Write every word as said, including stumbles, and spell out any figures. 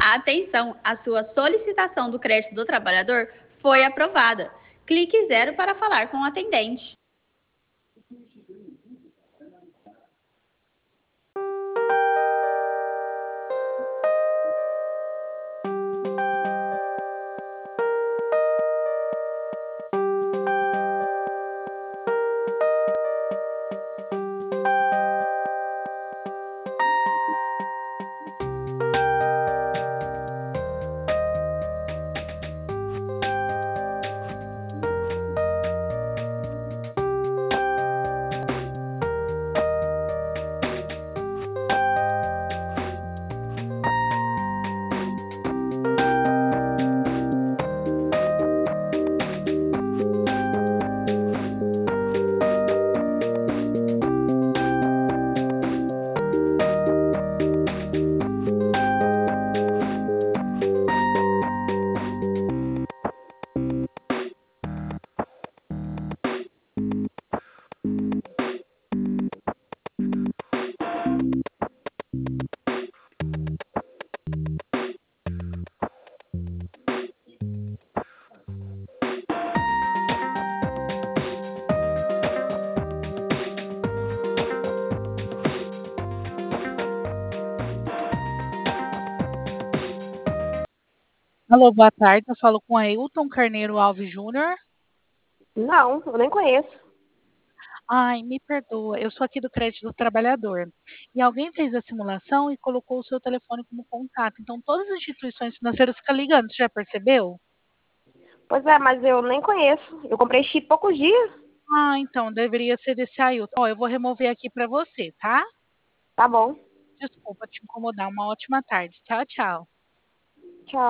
Atenção, a sua solicitação do crédito do trabalhador foi aprovada. Clique zero para falar com o atendente. Alô, boa tarde. Eu falo com Ailton Carneiro Alves Júnior. Não, eu nem conheço. Ai, me perdoa, eu sou aqui do Crédito do Trabalhador. E alguém fez a simulação e colocou o seu telefone como contato. Então, todas as instituições financeiras ficam ligando, você já percebeu? Pois é, mas eu nem conheço. Eu comprei chip poucos dias. Ah, então, deveria ser desse Ailton. Ó, eu vou remover aqui para você, tá? Tá bom. Desculpa te incomodar. Uma ótima tarde. Tchau, tchau.